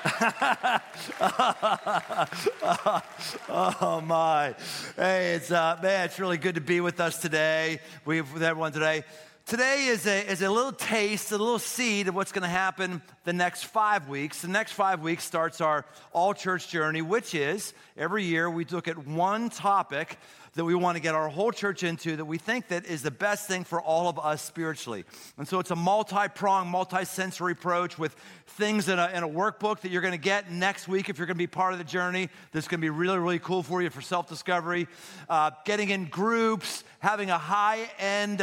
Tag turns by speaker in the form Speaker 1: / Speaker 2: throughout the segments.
Speaker 1: Oh my. Hey, it's really good to be with us today. With everyone today. Today is a little taste, a little seed of what's going to happen the next 5 weeks. The next 5 weeks starts our all-church journey, which is every year we look at one topic that we want to get our whole church into that we think that is the best thing for all of us spiritually. And so it's a multi-pronged, multi-sensory approach with things in a workbook that you're going to get next week if you're going to be part of the journey. That's going to be really, really cool for you for self-discovery. Getting in groups, having a high-end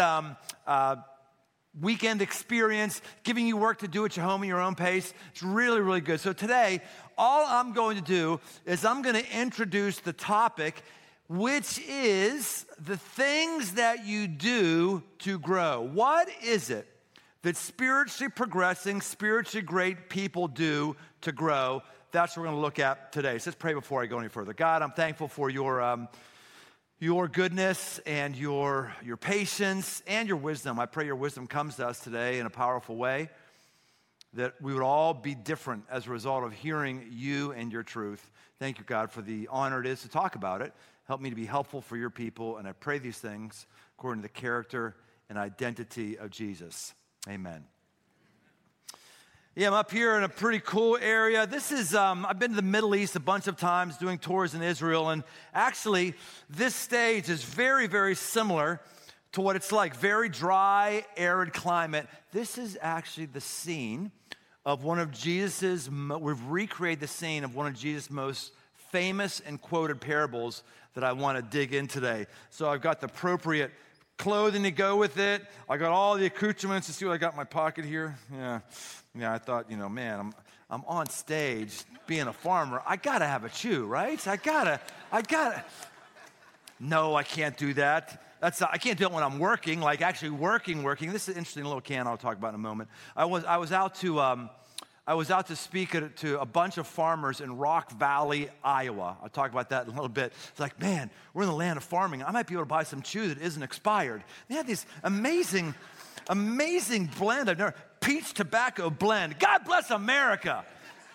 Speaker 1: weekend experience, giving you work to do at your home at your own pace. It's really, really good. So today, all I'm going to do is I'm going to introduce the topic, which is the things that you do to grow. What is it that spiritually progressing, spiritually great people do to grow? That's what we're going to look at today. So let's pray before I go any further. God, I'm thankful for your goodness and your patience and your wisdom. I pray your wisdom comes to us today in a powerful way, that we would all be different as a result of hearing you and your truth. Thank you, God, for the honor it is to talk about it. Help me to be helpful for your people, and I pray these things according to the character and identity of Jesus. Amen. Yeah, I'm up here in a pretty cool area. This is, I've been to the Middle East a bunch of times doing tours in Israel, and actually, this stage is very, very similar to what it's like. Very dry, arid climate. This is actually the scene of one of Jesus's, we've recreated the scene of one of Jesus' most famous and quoted parables that I want to dig in today. So I've got the appropriate clothing to go with it. I got all the accoutrements. To see what I got in my pocket here. Yeah, I thought, man, I'm on stage being a farmer. I gotta have a chew, right? I gotta. No, I can't do that. I can't do it when I'm working, like actually working. This is an interesting little can I'll talk about in a moment. I was out to speak to a bunch of farmers in Rock Valley, Iowa. I'll talk about that in a little bit. It's like, man, we're in the land of farming. I might be able to buy some chew that isn't expired. They have this amazing blend. I've never, peach tobacco blend. God bless America.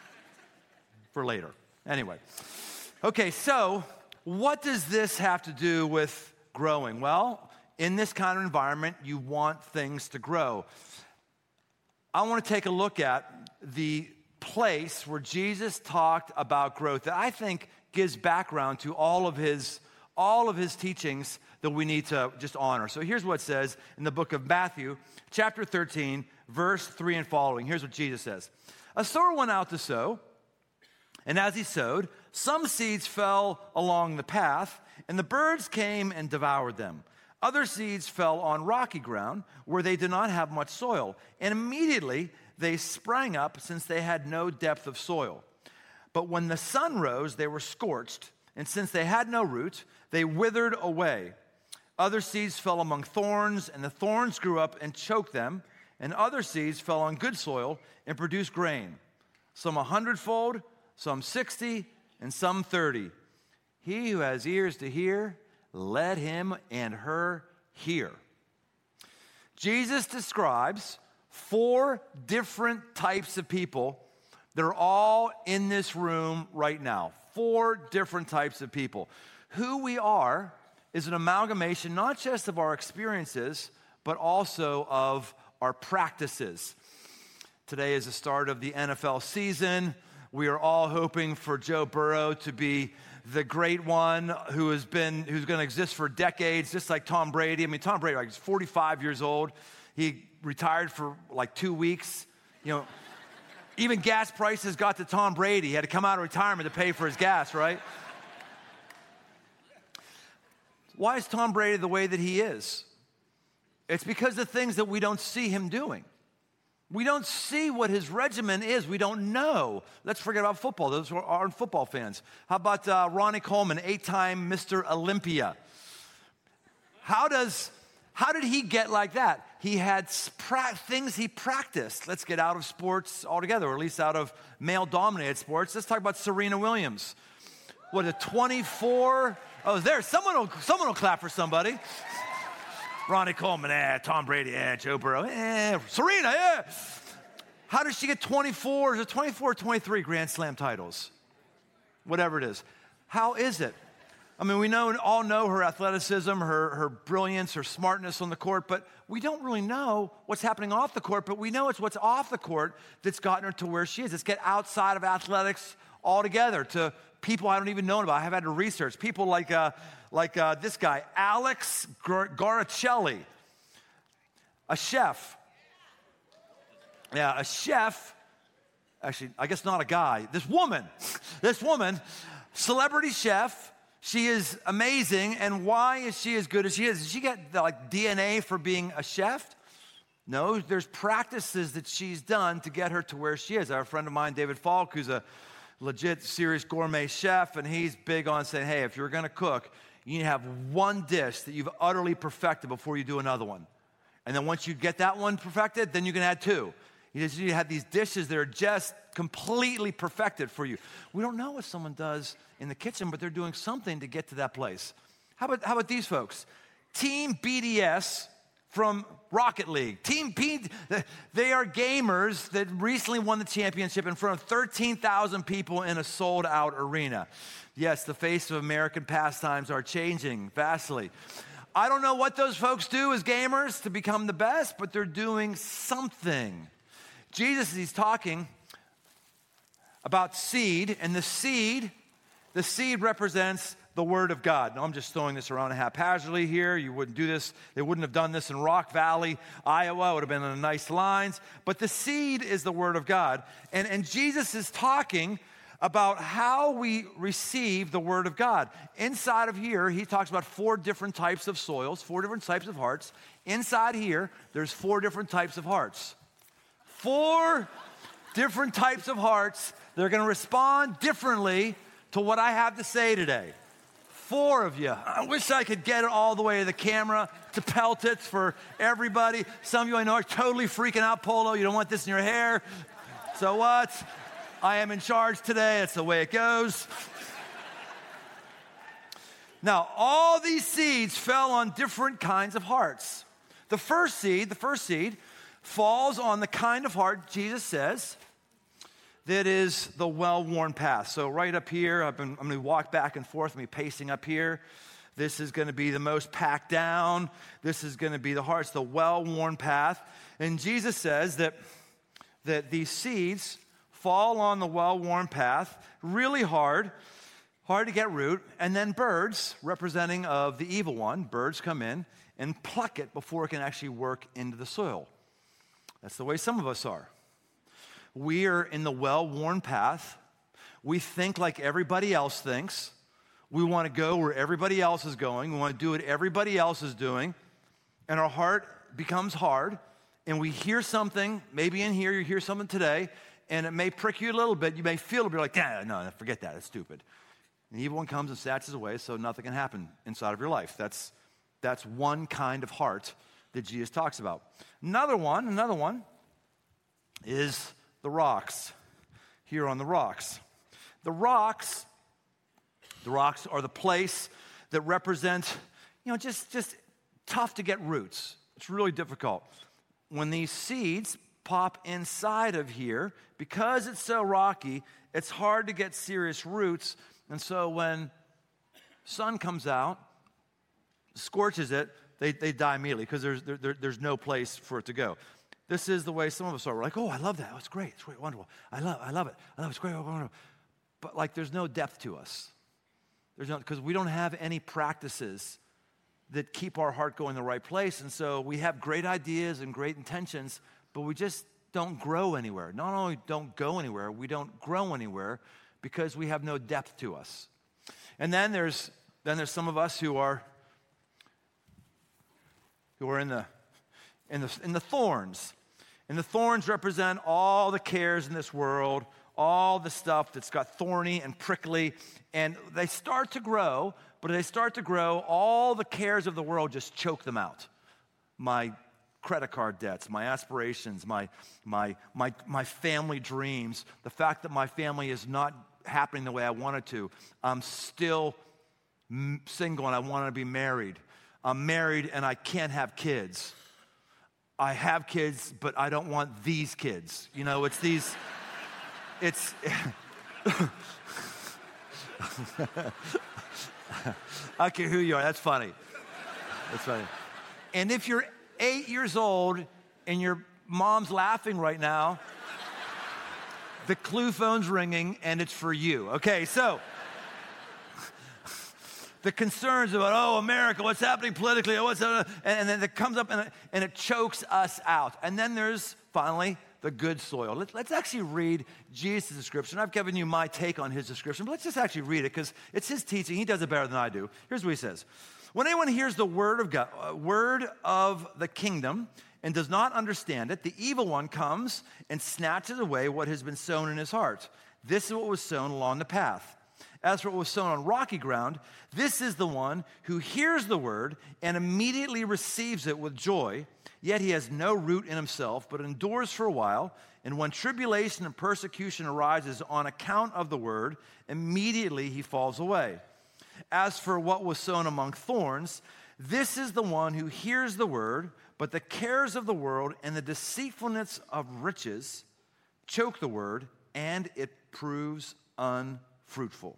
Speaker 1: For later. Anyway. Okay, so what does this have to do with growing? Well, in this kind of environment, you want things to grow. I want to take a look at the place where Jesus talked about growth that I think gives background to all of his teachings that we need to just honor. So here's what it says in the book of Matthew, chapter 13, verse 3 and following. Here's what Jesus says. A sower went out to sow, and as he sowed, some seeds fell along the path, and the birds came and devoured them. Other seeds fell on rocky ground where they did not have much soil, and immediately they sprang up since they had no depth of soil. But when the sun rose, they were scorched, and since they had no root, they withered away. Other seeds fell among thorns, and the thorns grew up and choked them, and other seeds fell on good soil and produced grain, some 100-fold, some 60, and some 30. He who has ears to hear, let him and her hear. Jesus describes 4 different types of people that are all in this room right now. 4 different types of people. Who we are is an amalgamation not just of our experiences, but also of our practices. Today is the start of the NFL season. We are all hoping for Joe Burrow to be the great one who's going to exist for decades, just like Tom Brady. I mean, Tom Brady, he's 45 years old. He retired for like 2 weeks. Even gas prices got to Tom Brady. He had to come out of retirement to pay for his gas, right? Why is Tom Brady the way that he is? It's because of things that we don't see him doing. We don't see what his regimen is. We don't know. Let's forget about football. Those who aren't football fans. How about Ronnie Coleman, 8-time Mr. Olympia? How did he get like that? He had things he practiced. Let's get out of sports altogether, or at least out of male-dominated sports. Let's talk about Serena Williams. What, a 24? Oh, there. Someone will clap for somebody. Ronnie Coleman, Tom Brady, Joe Burrow, Serena, How does she get 24? Is it 24 or 23 Grand Slam titles? Whatever it is. How is it? I mean, we all know her athleticism, her brilliance, her smartness on the court, but we don't really know what's happening off the court, but we know it's what's off the court that's gotten her to where she is. Let's get outside of athletics altogether to people I don't even know about. I've had to research. People like this guy, Alex Garacelli, a chef. Yeah, a chef. Actually, I guess not a guy. This woman, celebrity chef. She is amazing. And why is she as good as she is? Did she get DNA for being a chef? No, there's practices that she's done to get her to where she is. I have a friend of mine, David Falk, who's a legit serious gourmet chef, and he's big on saying, hey, if you're gonna cook, you need to have one dish that you've utterly perfected before you do another one. And then once you get that one perfected, then you can add two. You just need to have these dishes that are just completely perfected for you. We don't know what someone does in the kitchen, but they're doing something to get to that place. How about these folks? Team BDS from Rocket League. They are gamers that recently won the championship in front of 13,000 people in a sold-out arena. Yes, the face of American pastimes are changing vastly. I don't know what those folks do as gamers to become the best, but they're doing something. Jesus, he's talking about seed, and the seed represents the Word of God. Now, I'm just throwing this around haphazardly here. You wouldn't do this. They wouldn't have done this in Rock Valley, Iowa. It would have been in nice lines. But the seed is the Word of God. And Jesus is talking about how we receive the Word of God. Inside of here, he talks about 4 different types of soils, 4 different types of hearts. Inside here, there's 4 different types of hearts. 4 different types of hearts. They're going to respond differently to what I have to say today. 4 of you. I wish I could get it all the way to the camera to pelt it for everybody. Some of you I know are totally freaking out, Polo. You don't want this in your hair. So what? I am in charge today. That's the way it goes. Now, all these seeds fell on different kinds of hearts. The first seed falls on the kind of heart, Jesus says, that is the well-worn path. So right up here, I'm going to walk back and forth, me pacing up here. This is going to be the most packed down. This is going to be the heart's the well-worn path. And Jesus says that these seeds fall on the well-worn path, really hard to get root, and then birds, representing of the evil one, birds come in and pluck it before it can actually work into the soil. That's the way some of us are. We are in the well-worn path. We think like everybody else thinks. We want to go where everybody else is going. We want to do what everybody else is doing. And our heart becomes hard. And we hear something, maybe in here you hear something today, and it may prick you a little bit. You may feel it, but you're like, no, forget that. It's stupid. And the evil one comes and snatches away, so nothing can happen inside of your life. That's one kind of heart that Jesus talks about. Another one is the rocks. Here on the rocks. The rocks are the place that represent, just tough to get roots. It's really difficult. When these seeds pop inside of here, because it's so rocky, it's hard to get serious roots. And so when sun comes out, scorches it, they die immediately because there's no place for it to go. This is the way some of us are. We're like, oh, I love that. Oh, it's great, wonderful. I love it. It's great, wonderful. But there's no depth to us. Because we don't have any practices that keep our heart going the right place. And so we have great ideas and great intentions, but we just don't grow anywhere. Not only don't go anywhere, we don't grow anywhere because we have no depth to us. And then there's some of us who are in the thorns. And the thorns represent all the cares in this world, all the stuff that's got thorny and prickly, and they start to grow, but as they start to grow, all the cares of the world just choke them out. My credit card debts, my aspirations, my family dreams, the fact that my family is not happening the way I want it to. I'm still single and I want to be married. I'm married and I can't have kids. I have kids, but I don't want these kids. You know, it's these, it's, I don't care who you are, that's funny. That's funny. And if you're 8 years old and your mom's laughing right now, the Clue phone's ringing and it's for you. Okay, so the concerns about, oh, America, what's happening politically, and then it comes up and it chokes us out. And then there's finally the good soil. Let's actually read Jesus' description. I've given you my take on his description, but let's just actually read it because it's his teaching. He does it better than I do. Here's what he says. When anyone hears the word of God, word of the kingdom and does not understand it, the evil one comes and snatches away what has been sown in his heart. This is what was sown along the path. As for what was sown on rocky ground, this is the one who hears the word and immediately receives it with joy, yet he has no root in himself, but endures for a while. And when tribulation and persecution arises on account of the word, immediately he falls away. As for what was sown among thorns, this is the one who hears the word, but the cares of the world and the deceitfulness of riches choke the word, and it proves unfruitful.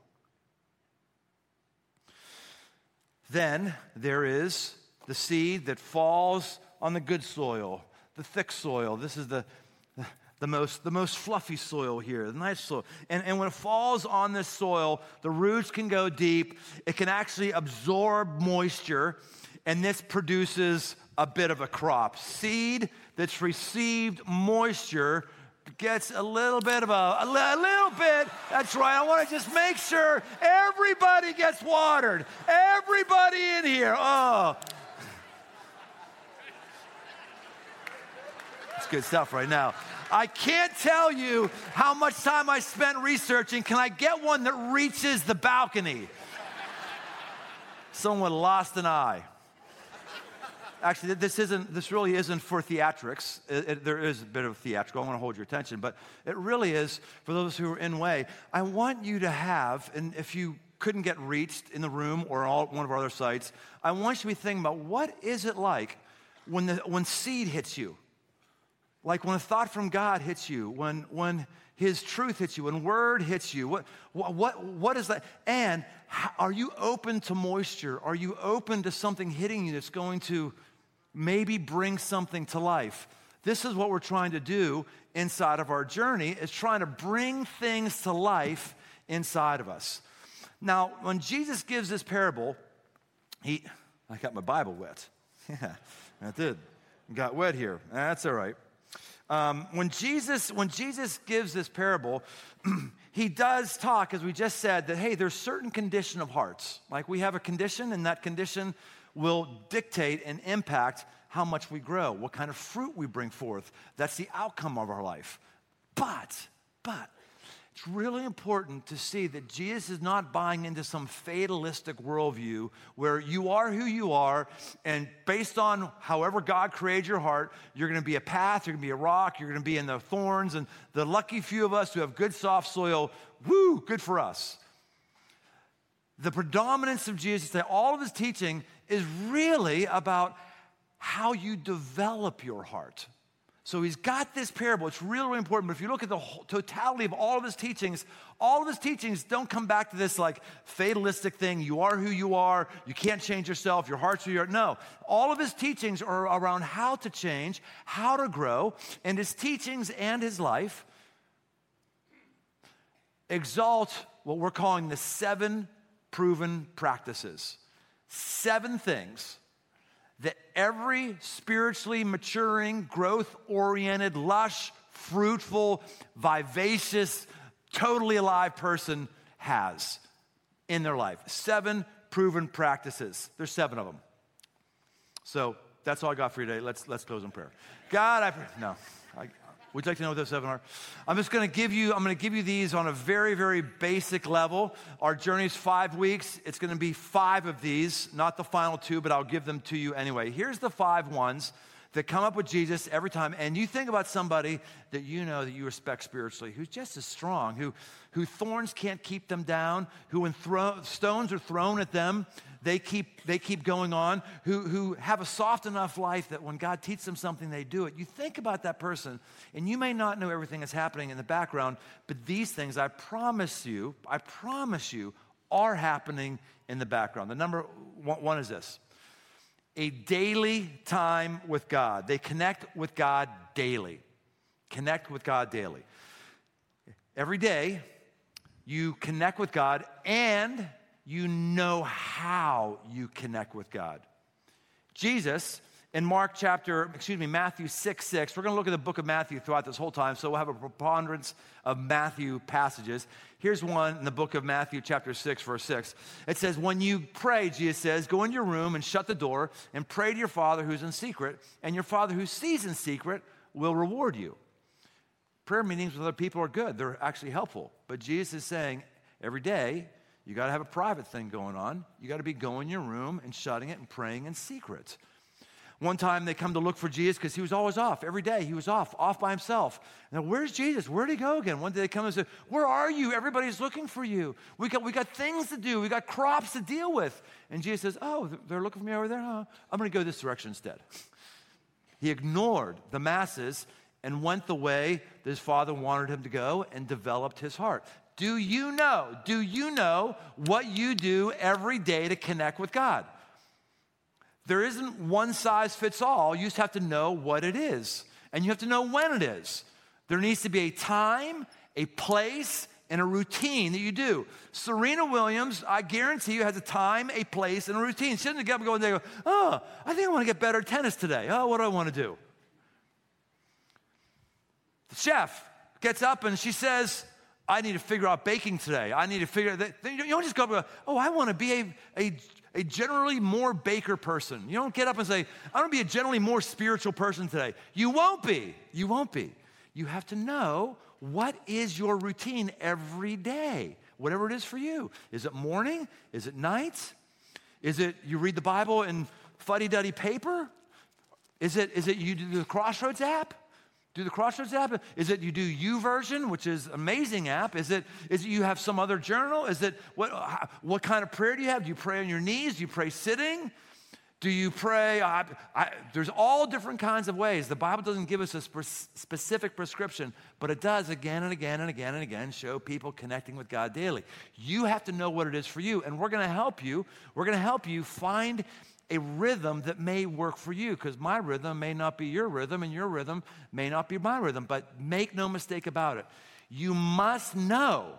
Speaker 1: Then there is the seed that falls on the good soil, the thick soil. This is the most fluffy soil here, the nice soil. And when it falls on this soil, the roots can go deep. It can actually absorb moisture, and this produces a bit of a crop. Seed that's received moisture gets a little bit of a little bit. That's right. I want to just make sure everybody gets watered. Everybody in here. Oh. It's good stuff right now. I can't tell you how much time I spent researching. Can I get one that reaches the balcony? Someone lost an eye. Actually, this really isn't for theatrics. There is a bit of theatrical. I want to hold your attention, but it really is for those who are in way. I want you to have, and if you couldn't get reached in the room or on one of our other sites, I want you to be thinking about what is it like when seed hits you, like when a thought from God hits you, when His truth hits you, when Word hits you. What is that? And are you open to moisture? Are you open to something hitting you that's going to maybe bring something to life? This is what we're trying to do inside of our journey, is trying to bring things to life inside of us. Now, when Jesus gives this parable, I got my Bible wet. Yeah, I did. Got wet here. That's all right. When Jesus gives this parable, he does talk, as we just said, that, hey, there's certain condition of hearts. Like we have a condition, and that condition will dictate and impact how much we grow, what kind of fruit we bring forth. That's the outcome of our life. But it's really important to see that Jesus is not buying into some fatalistic worldview where you are who you are, and based on however God created your heart, you're going to be a path, you're going to be a rock, you're going to be in the thorns, and the lucky few of us who have good soft soil, woo, good for us. The predominance of Jesus, all of his teaching is really about how you develop your heart. So he's got this parable. It's really, really important. But if you look at the totality of all of his teachings don't come back to this like fatalistic thing. You are who you are. You can't change yourself. Your heart's who you are. No. All of his teachings are around how to change, how to grow. And his teachings and his life exalt what we're calling the 7 proven practices. 7 things that every spiritually maturing, growth-oriented, lush, fruitful, vivacious, totally alive person has in their life. 7 proven practices. There's 7 of them. So that's all I got for you today. Let's close in prayer. God, I pray. No. Would you like to know what those 7 are? I'm going to give you these on a very, very basic level. Our journey is 5 weeks. It's going to be 5 of these, not the final 2, but I'll give them to you anyway. Here's the 5 ones that come up with Jesus every time, and you think about somebody that you know that you respect spiritually, who's just as strong, who thorns can't keep them down, who when stones are thrown at them, they keep going on, who have a soft enough life that when God teaches them something, they do it. You think about that person, and you may not know everything that's happening in the background, but these things, I promise you, are happening in the background. The number one is this: a daily time with God. They connect with God daily. Connect with God daily. Every day, you connect with God, and you know how you connect with God. Jesus, in Matthew 6:6, we're going to look at the book of Matthew throughout this whole time, so we'll have a preponderance of Matthew passages. Here's one in the book of Matthew, chapter 6, verse 6. It says, when you pray, Jesus says, go in your room and shut the door and pray to your Father who's in secret, and your Father who sees in secret will reward you. Prayer meetings with other people are good. They're actually helpful. But Jesus is saying, every day, you got to have a private thing going on. You got to be going in your room and shutting it and praying in secret. One time they come to look for Jesus because he was always off. Every day he was off by himself. Now, where's Jesus? Where'd he go again? One day they come and say, where are you? Everybody's looking for you. We got things to do. We got crops to deal with. And Jesus says, oh, they're looking for me over there? Huh? I'm going to go this direction instead. He ignored the masses and went the way that his Father wanted him to go and developed his heart. Do you know what you do every day to connect with God? There isn't one size fits all. You just have to know what it is. And you have to know when it is. There needs to be a time, a place, and a routine that you do. Serena Williams, I guarantee you, has a time, a place, and a routine. She doesn't get up and go and they go, oh, I think I want to get better at tennis today. Oh, what do I want to do? The chef gets up and she says, I need to figure out baking today. I need to figure that. You don't just go up and go, oh, I want to be a generally more baker person. You don't get up and say, I want to be a generally more spiritual person today. You won't be. You won't be. You have to know what is your routine every day, whatever it is for you. Is it morning? Is it night? Is it you read the Bible in fuddy-duddy paper? Is it you do the Crossroads app? Do the Crossroads app? Is it you do YouVersion, which is an amazing app? Is it you have some other journal? Is it what kind of prayer do you have? Do you pray on your knees? Do you pray sitting? Do you pray? There's all different kinds of ways. The Bible doesn't give us a specific prescription, but it does again and again and again and again show people connecting with God daily. You have to know what it is for you, and we're going to help you. We're going to help you find a rhythm that may work for you, because my rhythm may not be your rhythm and your rhythm may not be my rhythm, but make no mistake about it. You must know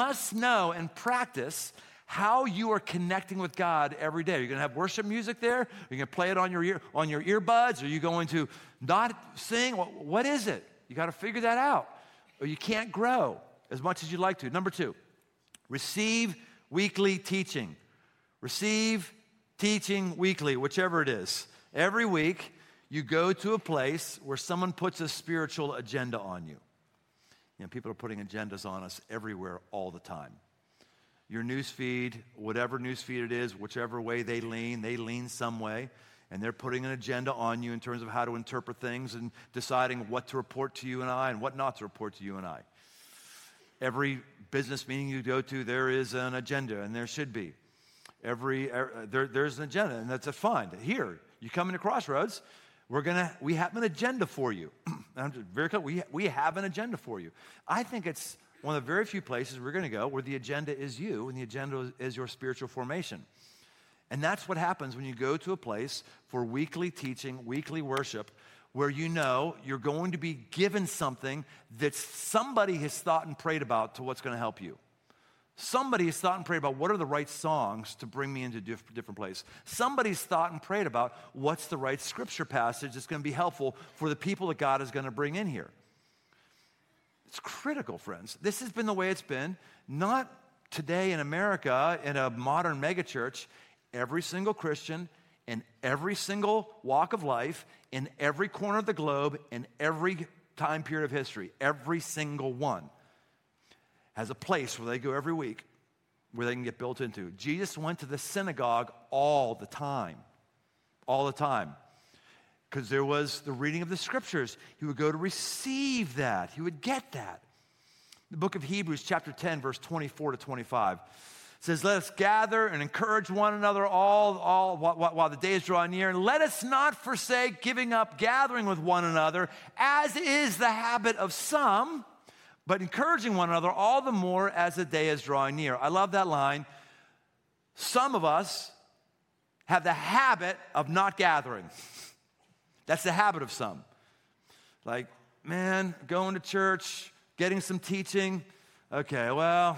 Speaker 1: and practice how you are connecting with God every day. Are you going to have worship music there? Are you going to play it on your earbuds? Are you going to not sing? What is it? You got to figure that out, or you can't grow as much as you'd like to. Number 2, receive weekly teaching. Receive teaching weekly, whichever it is. Every week, you go to a place where someone puts a spiritual agenda on you. You know, people are putting agendas on us everywhere all the time. Your news feed, whatever news feed it is, whichever way they lean some way, and they're putting an agenda on you in terms of how to interpret things and deciding what to report to you and I and what not to report to you and I. Every business meeting you go to, there is an agenda, and there should be. There's an agenda, and that's fine. Here, you come into Crossroads, we have an agenda for you. I'm very clear, we have an agenda for you. I think it's one of the very few places we're going to go where the agenda is you and the agenda is your spiritual formation. And that's what happens when you go to a place for weekly teaching, weekly worship, where you know you're going to be given something that somebody has thought and prayed about to what's going to help you. Somebody has thought and prayed about what are the right songs to bring me into a different place. Somebody's thought and prayed about what's the right scripture passage that's going to be helpful for the people that God is going to bring in here. It's critical, friends. This has been the way it's been, not today in America in a modern megachurch. Every single Christian in every single walk of life, in every corner of the globe, in every time period of history, every single one has a place where they go every week where they can get built into. Jesus went to the synagogue all the time. All the time. because there was the reading of the scriptures. He would go to receive that. He would get that. The book of Hebrews chapter 10, verse 24 to 25 says, let us gather and encourage one another all while the days draw near. And let us not forsake giving up gathering with one another, as is the habit of some, but encouraging one another all the more as the day is drawing near. I love that line. Some of us have the habit of not gathering. That's the habit of some. Like, man, going to church, getting some teaching. Okay, well,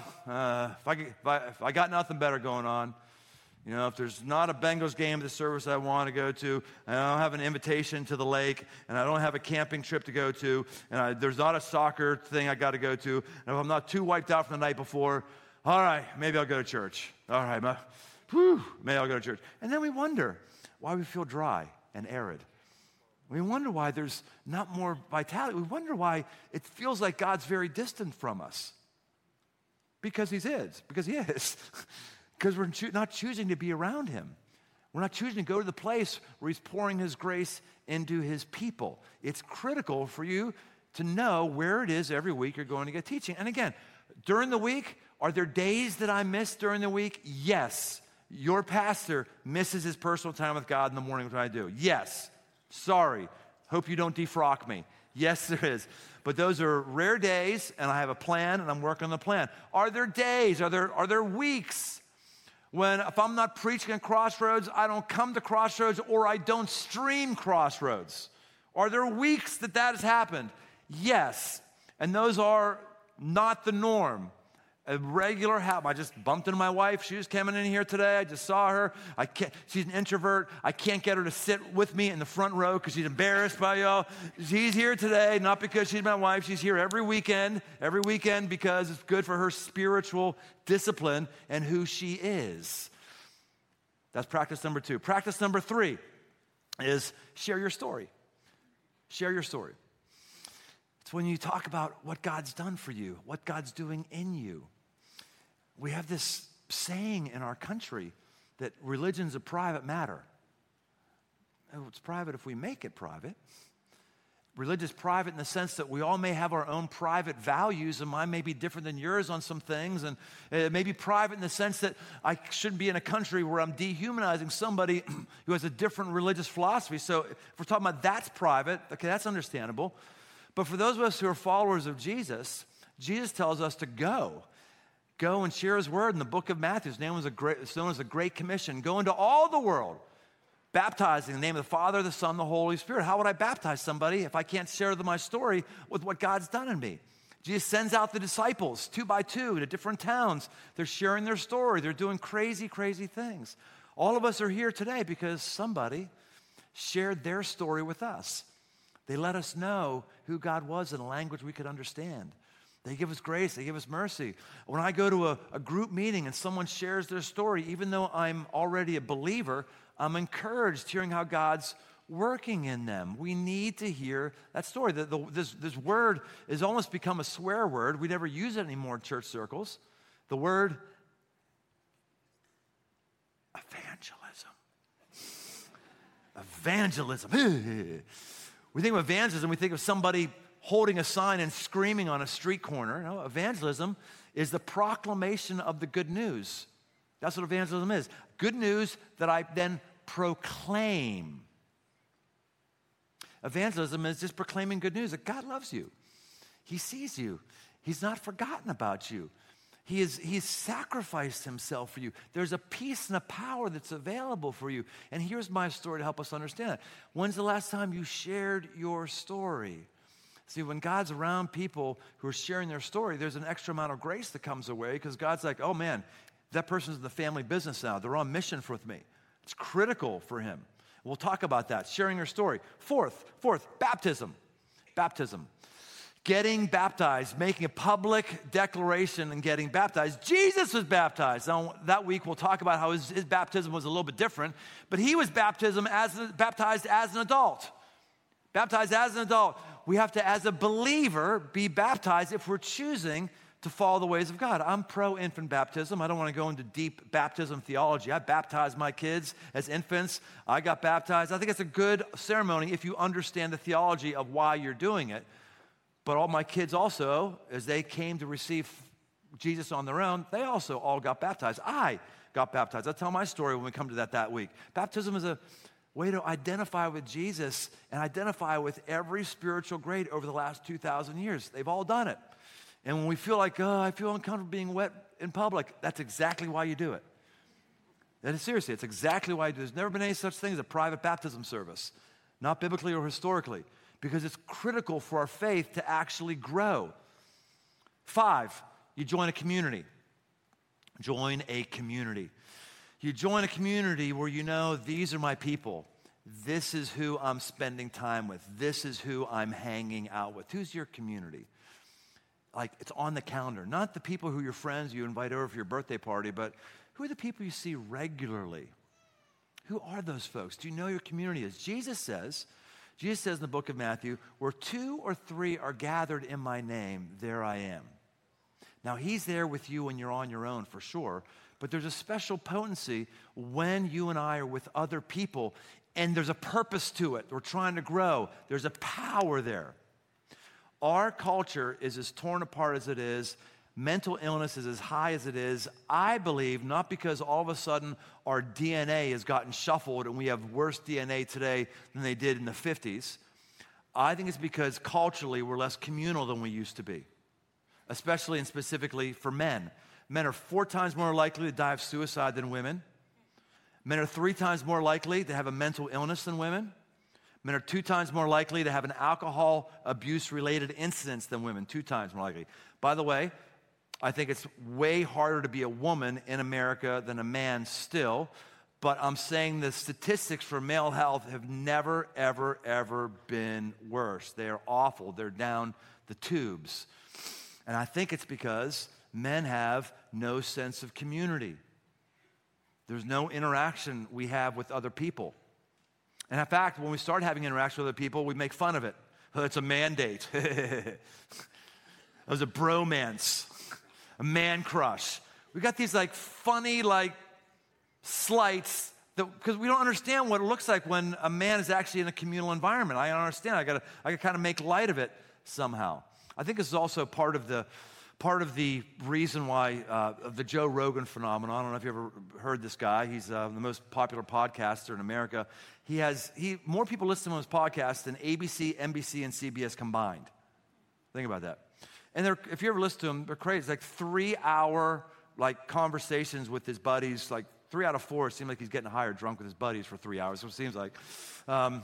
Speaker 1: if I got nothing better going on, if there's not a Bengals game at the service I want to go to, and I don't have an invitation to the lake, and I don't have a camping trip to go to, and there's not a soccer thing I got to go to, and if I'm not too wiped out from the night before, all right, maybe I'll go to church. All right, maybe I'll go to church. And then we wonder why we feel dry and arid. We wonder why there's not more vitality. We wonder why it feels like God's very distant from us. Because he is. Because we're not choosing to be around him. We're not choosing to go to the place where he's pouring his grace into his people. It's critical for you to know where it is every week you're going to get teaching. And again, during the week, are there days that I miss during the week? Yes. Your pastor misses his personal time with God in the morning when I do. Yes. Sorry. Hope you don't defrock me. Yes, there is. But those are rare days, and I have a plan, and I'm working on the plan. Are there days, are there weeks when if I'm not preaching at Crossroads, I don't come to Crossroads, or I don't stream Crossroads? Are there weeks that has happened? Yes. And those are not the norm. A regular habit. I just bumped into my wife. She was coming in here today. I just saw her. She's an introvert. I can't get her to sit with me in the front row because she's embarrassed by y'all. She's here today, not because she's my wife. She's here every weekend because it's good for her spiritual discipline and who she is. That's practice number 2. Practice number 3 is share your story. Share your story. It's when you talk about what God's done for you, what God's doing in you. We have this saying in our country that religion's a private matter. Oh, it's private if we make it private. Religion's private in the sense that we all may have our own private values, and mine may be different than yours on some things, and it may be private in the sense that I shouldn't be in a country where I'm dehumanizing somebody who has a different religious philosophy. So if we're talking about that's private, okay, that's understandable. But for those of us who are followers of Jesus, Jesus tells us to go. Go and share his word in the book of Matthew. It's known as the Great Commission. Go into all the world, baptizing in the name of the Father, the Son, the Holy Spirit. How would I baptize somebody if I can't share my story with what God's done in me? Jesus sends out the disciples 2 by 2 to different towns. They're sharing their story. They're doing crazy, crazy things. All of us are here today because somebody shared their story with us. They let us know who God was in a language we could understand. They give us grace. They give us mercy. When I go to a group meeting and someone shares their story, even though I'm already a believer, I'm encouraged hearing how God's working in them. We need to hear that story. This word has almost become a swear word. We never use it anymore in church circles. The word evangelism. We think of evangelism, we think of somebody holding a sign and screaming on a street corner. No, evangelism is the proclamation of the good news. That's what evangelism is. Good news that I then proclaim. Evangelism is just proclaiming good news that God loves you. He sees you. He's not forgotten about you. He's sacrificed himself for you. There's a peace and a power that's available for you. And here's my story to help us understand it. When's the last time you shared your story? See, when God's around people who are sharing their story, there's an extra amount of grace that comes away because God's like, oh man, that person's in the family business now. They're on mission with me. It's critical for him. We'll talk about that, sharing your story. Fourth, baptism. Baptism. Getting baptized, making a public declaration and getting baptized. Jesus was baptized. Now, that week we'll talk about how his baptism was a little bit different, but he was baptized as an adult. Baptized as an adult. We have to, as a believer, be baptized if we're choosing to follow the ways of God. I'm pro-infant baptism. I don't want to go into deep baptism theology. I baptized my kids as infants. I got baptized. I think it's a good ceremony if you understand the theology of why you're doing it. But all my kids also, as they came to receive Jesus on their own, they also all got baptized. I got baptized. I'll tell my story when we come to that week. Baptism is a way to identify with Jesus and identify with every spiritual great over the last 2,000 years. They've all done it. And when we feel like, I feel uncomfortable being wet in public, that's exactly why you do it. That is seriously, it's exactly why you do it. There's never been any such thing as a private baptism service, not biblically or historically, because it's critical for our faith to actually grow. 5, you join a community. Join a community. You join a community where you know these are my people. This is who I'm spending time with. This is who I'm hanging out with. Who's your community? Like, it's on the calendar. Not the people who are your friends you invite over for your birthday party, but who are the people you see regularly? Who are those folks? Do you know who your community is? Jesus says in the book of Matthew, where 2 or 3 are gathered in my name, there I am. Now, he's there with you when you're on your own, for sure, but there's a special potency when you and I are with other people, and there's a purpose to it. We're trying to grow. There's a power there. Our culture is as torn apart as it is. Mental illness is as high as it is. I believe not because all of a sudden our DNA has gotten shuffled and we have worse DNA today than they did in the 50s. I think it's because culturally we're less communal than we used to be, especially and specifically for men. Men are 4 times more likely to die of suicide than women. Men are 3 times more likely to have a mental illness than women. Men are 2 times more likely to have an alcohol abuse-related incident than women, 2 times more likely. By the way, I think it's way harder to be a woman in America than a man still, but I'm saying the statistics for male health have never, ever, ever been worse. They are awful. They're down the tubes. And I think it's because men have no sense of community. There's no interaction we have with other people. And in fact, when we start having interaction with other people, we make fun of it. Oh, it's a mandate. It was a bromance, a man crush. We got these like funny like slights because we don't understand what it looks like when a man is actually in a communal environment. I don't understand. I got to kind of make light of it somehow. I think this is also part of the reason why of the Joe Rogan phenomenon. I don't know if you ever heard this guy. He's the most popular podcaster in America. More people listen to his podcast than ABC, NBC, and CBS combined. Think about that. And if you ever listen to him, they're crazy. It's like 3-hour like conversations with his buddies. Like 3 out of 4, it seems like he's getting high or drunk with his buddies for 3 hours. So it seems like. And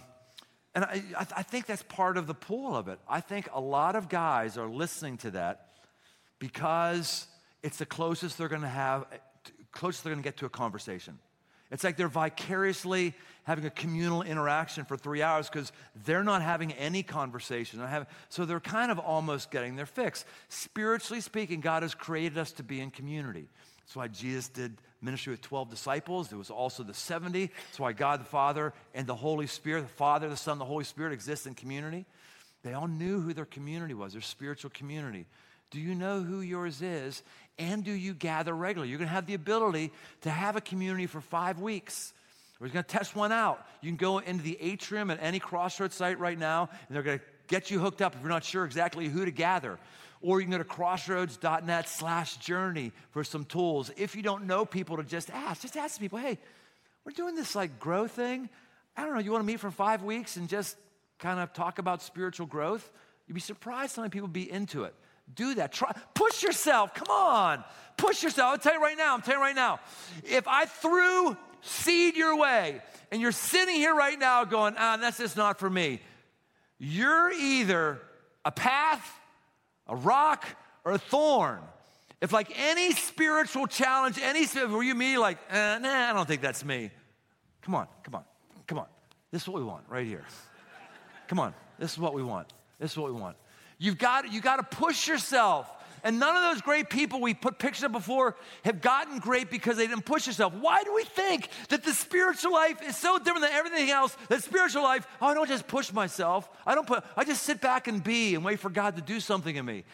Speaker 1: I think that's part of the pool of it. I think a lot of guys are listening to that because it's the closest they're going to get to a conversation. It's like they're vicariously having a communal interaction for 3 hours because they're not having any conversation. So they're kind of almost getting their fix. Spiritually speaking, God has created us to be in community. That's why Jesus did ministry with 12 disciples. There was also the 70. That's why God the Father and the Holy Spirit, the Father, the Son, the Holy Spirit exist in community. They all knew who their community was, their spiritual community. Do you know who yours is? And do you gather regularly? You're going to have the ability to have a community for 5 weeks. We're going to test one out. You can go into the atrium at any Crossroads site right now, and they're going to get you hooked up if you're not sure exactly who to gather. Or you can go to crossroads.net/journey for some tools. If you don't know people, to just ask people, hey, we're doing this like grow thing. I don't know, you want to meet for 5 weeks and just kind of talk about spiritual growth? You'd be surprised how many people be into it. Do that. Try. Push yourself. Come on. Push yourself. I'm telling you right now. If I threw seed your way and you're sitting here right now going, that's just not for me, you're either a path, a rock, or a thorn. If like any spiritual challenge, where you meet like, I don't think that's me. Come on. This is what we want right here. Come on. This is what we want. You've got to push yourself. And none of those great people we put pictures of before have gotten great because they didn't push themselves. Why do we think that the spiritual life is so different than everything else? That spiritual life, I don't just push myself. I just sit back and be and wait for God to do something in me. No.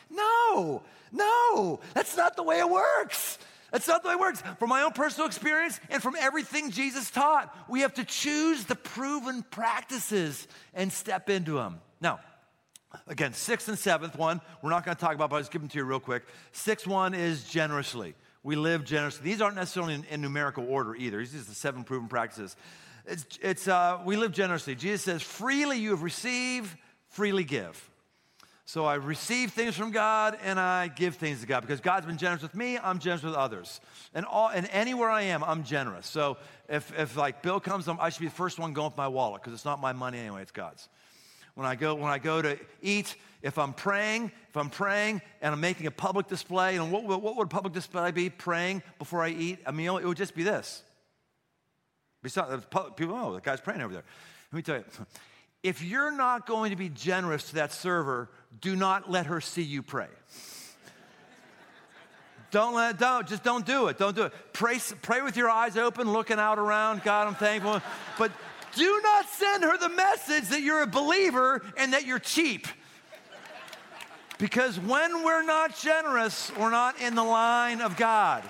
Speaker 1: No, that's not the way it works. That's not the way it works. From my own personal experience and from everything Jesus taught, we have to choose the proven practices and step into them. Now, again, sixth and seventh one, we're not going to talk about, but I'll just give them to you real quick. Sixth one is generously. We live generously. These aren't necessarily in numerical order either. These are the 7 proven practices. We live generously. Jesus says, freely you have received, freely give. So I receive things from God and I give things to God because God's been generous with me, I'm generous with others. And anywhere I am, I'm generous. So if like bill comes, I should be the first one going with my wallet because it's not my money anyway, it's God's. When I go to eat, if I'm praying and I'm making a public display, and what would a public display be? Praying before I eat a meal, it would just be this. Besides, people, oh, the guy's praying over there. Let me tell you, if you're not going to be generous to that server, do not let her see you pray. Just don't do it. Don't do it. Pray with your eyes open, looking out around. God, I'm thankful. But do not send her the message that you're a believer and that you're cheap. Because when we're not generous, we're not in the line of God.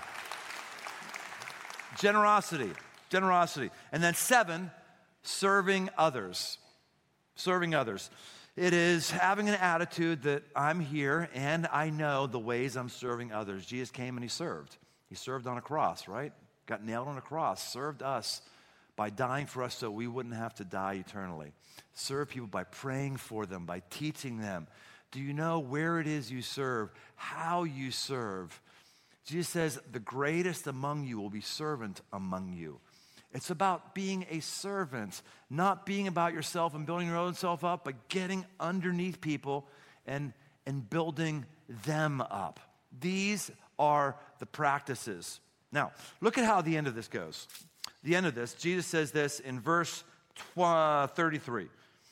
Speaker 1: Generosity. And then 7, serving others. Serving others. It is having an attitude that I'm here and I know the ways I'm serving others. Jesus came and he served. He served on a cross, right? Got nailed on a cross, served us by dying for us so we wouldn't have to die eternally. Serve people by praying for them, by teaching them. Do you know where it is you serve, how you serve? Jesus says, the greatest among you will be servant among you. It's about being a servant, not being about yourself and building your own self up, but getting underneath people and building them up. These are the practices. Now, look at how the end of this goes. The end of this, Jesus says this in verse 23.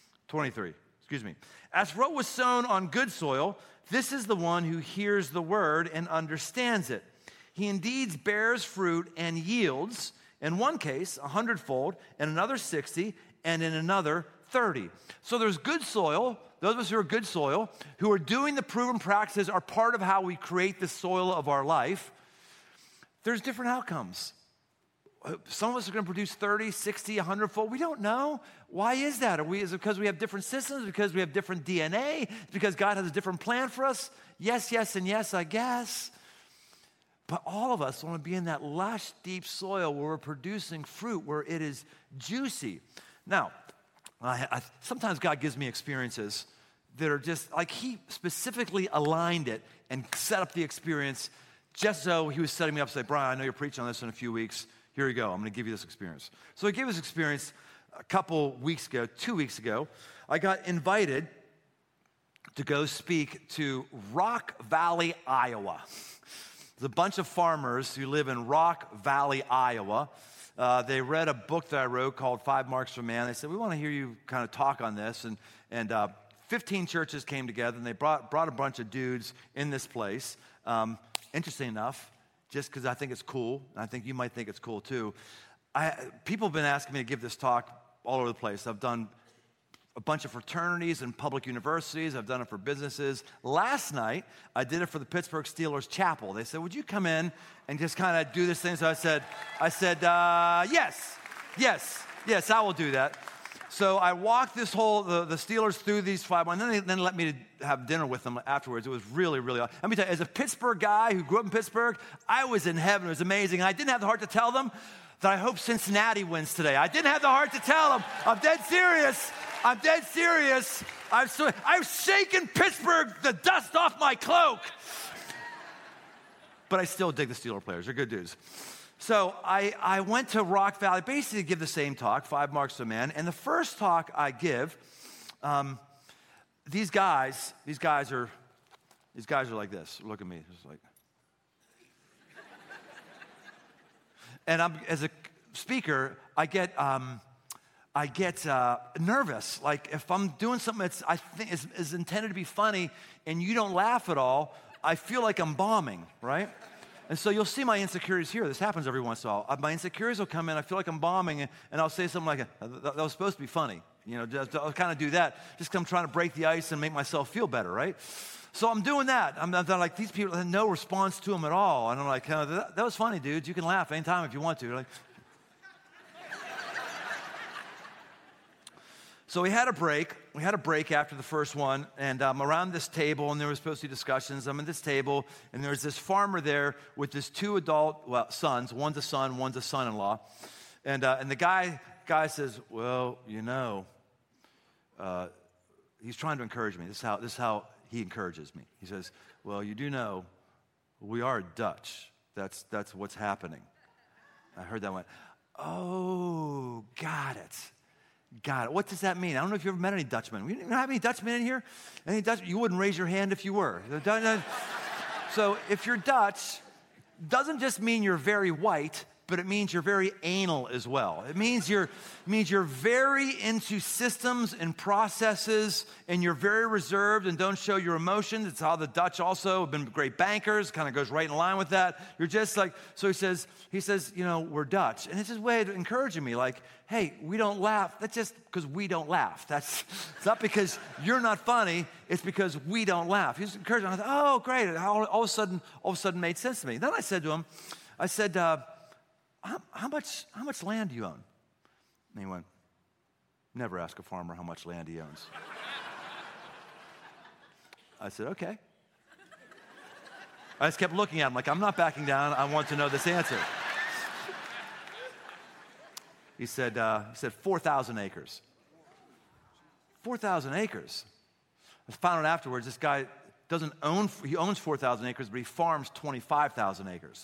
Speaker 1: As for what was sown on good soil, this is the one who hears the word and understands it. He indeed bears fruit and yields, in one case, 100-fold, in another 60, and in another 30. So there's good soil. Those of us who are good soil, who are doing the proven practices, are part of how we create the soil of our life. There's different outcomes. Some of us are going to produce 30, 60, 100-fold. We don't know. Why is that? Is it because we have different systems? Because we have different DNA? Because God has a different plan for us? Yes, and yes, I guess. But all of us want to be in that lush, deep soil where we're producing fruit, where it is juicy. Now, sometimes God gives me experiences that are just like he specifically aligned it and set up the experience just so he was setting me up to say, Brian, I know you're preaching on this in a few weeks. Here you go. I'm going to give you this experience. So he gave this experience a couple weeks ago, 2 weeks ago. I got invited to go speak to Rock Valley, Iowa. There's a bunch of farmers who live in Rock Valley, Iowa. They read a book that I wrote called 5 Marks for Man. They said, we want to hear you kind of talk on this. And 15 churches came together, and they brought a bunch of dudes in this place. Interesting enough, just because I think it's cool, and I think you might think it's cool too. People have been asking me to give this talk all over the place. I've done a bunch of fraternities and public universities. I've done it for businesses. Last night, I did it for the Pittsburgh Steelers Chapel. They said, would you come in and just kind of do this thing? So I said, yes, I will do that. So I walked the Steelers through these 5 months, and then they let me have dinner with them afterwards. It was really, really awesome. Let me tell you, as a Pittsburgh guy who grew up in Pittsburgh, I was in heaven. It was amazing. And I didn't have the heart to tell them that I hope Cincinnati wins today. I didn't have the heart to tell them. I'm dead serious. I've shaken Pittsburgh, the dust off my cloak. But I still dig the Steeler players. They're good dudes. So I went to Rock Valley basically to give the same talk, 5 Marks to a Man. And the first talk I give, these guys are like this. Look at me. Just like. And as a speaker, I get nervous. Like if I'm doing something that's I think is intended to be funny and you don't laugh at all, I feel like I'm bombing, right? And so you'll see my insecurities here. This happens every once in a while. My insecurities will come in. I feel like I'm bombing, and I'll say something like, that was supposed to be funny. You know, I'll kind of do that just because I'm trying to break the ice and make myself feel better, right? So I'm doing that. I'm like, these people had no response to them at all. And I'm like, oh, that was funny, dudes. You can laugh anytime if you want to. Like, so we had a break. We had a break after the first one, and I'm around this table, and there were supposed to be discussions. I'm at this table, and there's this farmer there with his two adult sons. One's a son, one's a son-in-law. And the guy says, well, you know, he's trying to encourage me. This is how he encourages me. He says, well, you do know we are Dutch. That's what's happening. I heard that one. Oh, got it. Got it. What does that mean? I don't know if you've ever met any Dutchmen. We don't have any Dutchmen in here? Any Dutch? You wouldn't raise your hand if you were. So if you're Dutch, doesn't just mean you're very white, but it means you're very anal as well. It means you're very into systems and processes, and you're very reserved and don't show your emotions. It's how the Dutch also have been great bankers, kind of goes right in line with that. You're just like, so he says, you know, we're Dutch. And it's his way of encouraging me, like, hey, we don't laugh. That's just because we don't laugh. It's not because you're not funny. It's because we don't laugh. He's encouraging me. I thought, oh, great. All of a sudden made sense to me. Then I said to him, how much land do you own? And he went, never ask a farmer how much land he owns. I said, okay. I just kept looking at him like, I'm not backing down. I want to know this answer. He said 4,000 acres. 4,000 acres. I found out afterwards, this guy he owns 4,000 acres, but he farms 25,000 acres.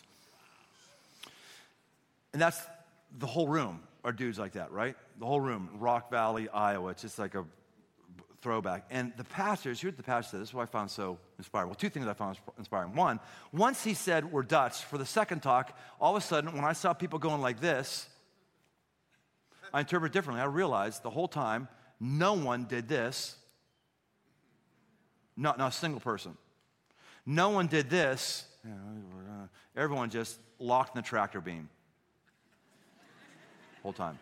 Speaker 1: And that's the whole room are dudes like that, right? The whole room, Rock Valley, Iowa. It's just like a throwback. And the pastors, here's what the pastor said. This is what I found so inspiring. Well, two things I found inspiring. One, once he said we're Dutch, for the second talk, all of a sudden, when I saw people going like this, I interpreted differently. I realized the whole time, no one did this. Not a single person. No one did this. Everyone just locked in the tractor beam. Whole time.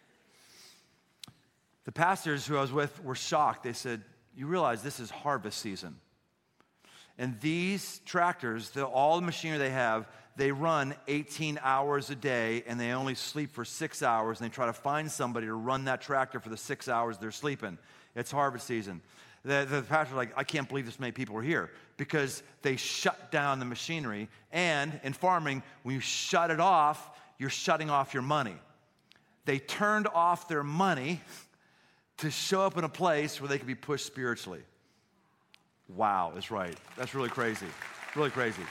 Speaker 1: The pastors who I was with were shocked. They said, you realize this is harvest season. And these tractors, all the machinery they have, they run 18 hours a day, and they only sleep for 6 hours, and they try to find somebody to run that tractor for the 6 hours they're sleeping. It's harvest season. The pastor's like, I can't believe this many people are here, because they shut down the machinery, and in farming, when you shut it off, you're shutting off your money. They turned off their money to show up in a place where they could be pushed spiritually. Wow, that's right. That's really crazy. Really crazy.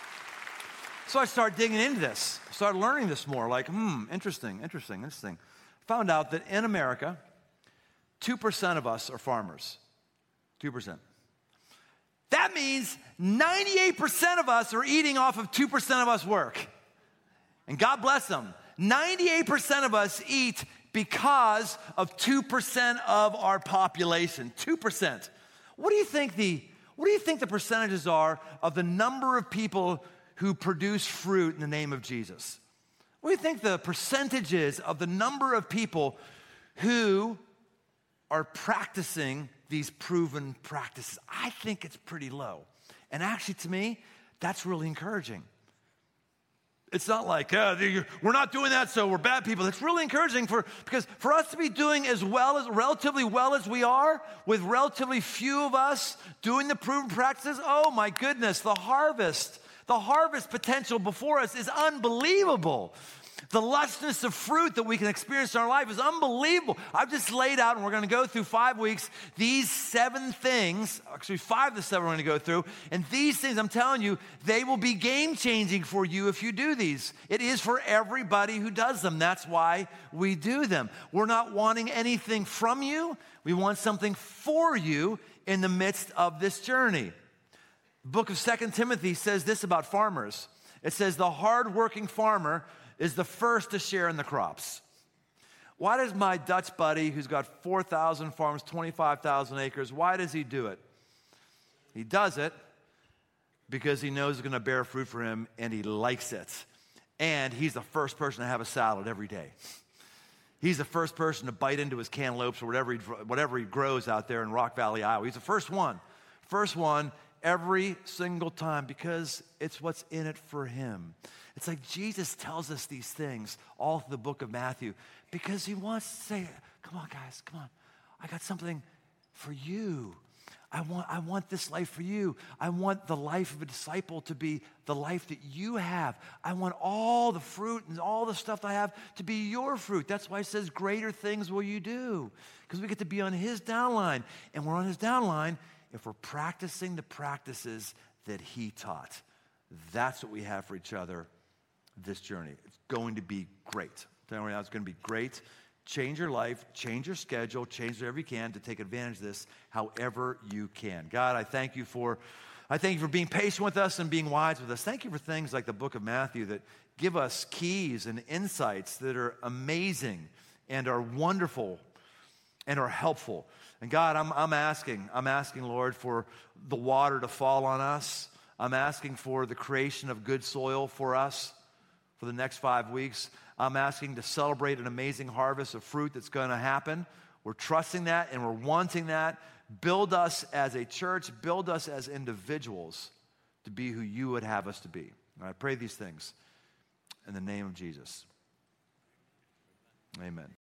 Speaker 1: So I started digging into this. Started learning this more. Like, interesting. Found out that in America, 2% of us are farmers. 2%. That means 98% of us are eating off of 2% of us work. And God bless them. 98% of us eat because of 2% of our population. 2%. What do you think the percentages are of the number of people who produce fruit in the name of Jesus? What do you think the percentage is of the number of people who are practicing these proven practices? I think it's pretty low. And actually, to me, that's really encouraging. It's not like, we're not doing that, so we're bad people. It's really encouraging because for us to be doing relatively well as we are, with relatively few of us doing the proven practices, oh my goodness, the harvest potential before us is unbelievable. The lushness of fruit that we can experience in our life is unbelievable. I've just laid out, and we're going to go through 5 weeks, these 7 things, actually 5 of the 7 we're going to go through, and these things, I'm telling you, they will be game-changing for you if you do these. It is for everybody who does them. That's why we do them. We're not wanting anything from you. We want something for you in the midst of this journey. The book of 2 Timothy says this about farmers. It says, the hard-working farmer is the first to share in the crops. Why does my Dutch buddy, who's got 4,000 farms, 25,000 acres, why does he do it? He does it because he knows it's going to bear fruit for him, and he likes it. And he's the first person to have a salad every day. He's the first person to bite into his cantaloupes or whatever he grows out there in Rock Valley, Iowa. He's the first one. every single time because it's what's in it for him. It's like Jesus tells us these things all through the book of Matthew because he wants to say, come on, guys, come on. I got something for you. I want this life for you. I want the life of a disciple to be the life that you have. I want all the fruit and all the stuff I have to be your fruit. That's why it says greater things will you do, because we get to be on his downline. And we're on his downline if we're practicing the practices that he taught. That's what we have for each other this journey. It's going to be great. Tell you right now, it's going to be great. Change your life, change your schedule, change whatever you can to take advantage of this however you can. God, I thank you for being patient with us and being wise with us. Thank you for things like the book of Matthew that give us keys and insights that are amazing and are wonderful and are helpful. And God, I'm asking, Lord, for the water to fall on us. I'm asking for the creation of good soil for us for the next 5 weeks. I'm asking to celebrate an amazing harvest of fruit that's going to happen. We're trusting that and we're wanting that. Build us as a church, build us as individuals to be who you would have us to be. And I pray these things in the name of Jesus. Amen.